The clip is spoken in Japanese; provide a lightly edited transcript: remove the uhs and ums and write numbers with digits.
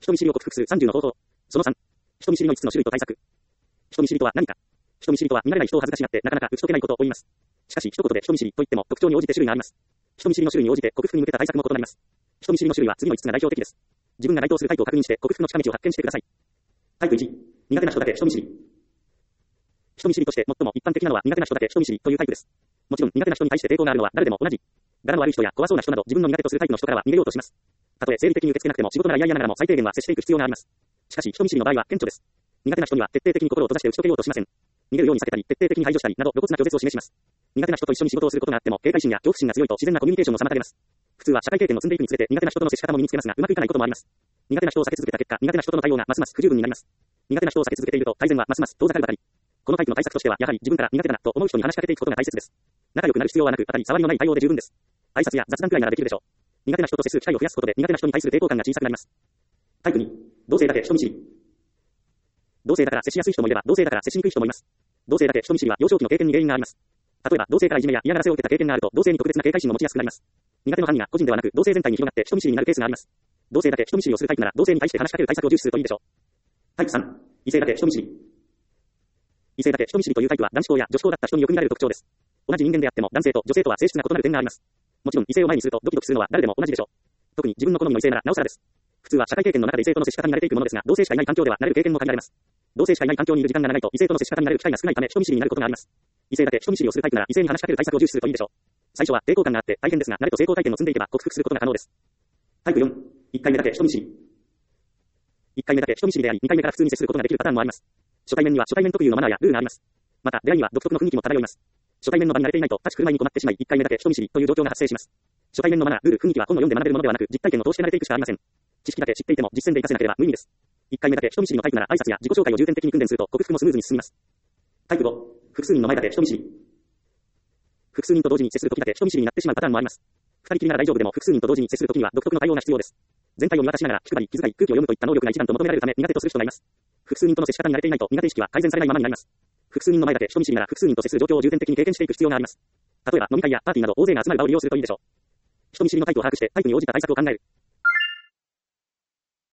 人見知りを克服する30の方法。その3。人見知りの5つの種類と対策。人見知りとは何か。人見知りとは見慣れない人を恥ずかしがってなかなか打ち解けないことを言います。しかし一言で人見知りといっても特徴に応じて種類があります。人見知りの種類に応じて克服に向けた対策も異なります。人見知りの種類は次の5つが代表的です。自分が該当するタイプを確認して克服の近道を発見してください。タイプ1。苦手な人だけ人見知り。人見知りとして最も一般的なのは苦手な人だけ人見知りというタイプです。もちろん苦手な人に対して抵抗があるのは誰でも同じ。柄の悪い人や怖そうな人など自分の苦手とするタイプの人からは逃げようとします。たとえ生理的に受け付けなくても仕事なら嫌々ながらも最低限は接していく必要があります。しかし人見知りの場合は顕著です。苦手な人には徹底的に心を閉ざして打ち解けようとしません。逃げるように避けたり徹底的に排除したりなど露骨な拒絶を示します。苦手な人と一緒に仕事をすることがあっても警戒心や恐怖心が強いと自然なコミュニケーションを妨げます。普通は社会経験を積んでいくにつれて苦手な人との接し方も身につけますがうまくいかないこともあります。苦手な人を避け続けた結果苦手な人との対応がますます不十分になります。苦手な人を避け続けていると改善はますます遠ざかるばかり。このタイプの対策としてはやはり自分から苦手だなと思う人に話しかけていくことが大切です。仲良くなる必要はなく当たり障りのない対応で十分です。挨拶や雑談くらいならできるでしょう。苦手な人と接する機会を増やすことで苦手な人に対する抵抗感が小さくなります。タイプ2。同性だけ人見知り。同性だから接しやすい人もいれば同性だから接しにくい人もいます。同性だけ人見知りは幼少期の経験に原因があります。例えば同性からいじめや嫌がらせを受けた経験があると同性に特別な警戒心を持ちやすくなります。苦手の範囲が個人ではなく同性全体に広がって人見知りになるケースがあります。同性だけ人見知りをするタイプなら同性に対して話しかける対策を重視するといいでしょう。タイプ3。異性だけ人見知り。異性だけ人見知りというタイプは男子校や女子校だった人によく見られる特徴です。同じ人間であっても男性と女性とは性質が異なる点があります。もちろん異性を前にするとドキドキするのは誰でも同じでしょう。特に自分の好みの異性ならなおさらです。普通は社会経験の中で異性との接し方に慣れていくものですが、同性しかいない環境では慣れる経験も限られます。同性しかいない環境にいる時間が長いと異性との接し方に慣れる機会が少ないため人見知りになることがあります。異性だけ人見知りをするタイプなら異性に話しかける対策を重視するといいでしょう。最初は抵抗感があって大変ですが慣れと成功体験を積んでいけば克服することが可能です。タイプ4。1回目だけ人見知り。1回目だけ人見知りであり2回目から普通に接することができるパターンもあります。初対面には初対面特有のマナーやルールがあります。また出会いには独特の雰囲気も漂います。初対面の場に慣れていないと立ち振る舞いに困ってしまい1回目だけ人見知りという状況が発生します。初対面のマナー、ルール、雰囲気は本を読んで学べるものではなく実体験を通して慣れていくしかありません。知識だけ知っていても実践で活かせなければ無意味です。1回目だけ人見知りのタイプなら挨拶や自己紹介を重点的に訓練すると克服もスムーズに進みます。タイプ5。複数人の前だけ人見知り。複数人と同時に接するときだけ人見知りになってしまうパターンもあります。二人きりなら大丈夫でも複数人と同時に接するときには独特の対応が必要です。全体を見渡しながら気配り、気遣い、空気を読むといった能力が一段と求められるため苦手とする人がいます。複数人との接し方に慣れていないと苦手意識は改善されないままになります。複数人の前だけ人見知りなら複数人と接する状況を重点的に経験していく必要があります。例えば飲み会やパーティーなど大勢が集まる場を利用するといいでしょう。人見知りのタイプを把握してタイプに応じた対策を考える。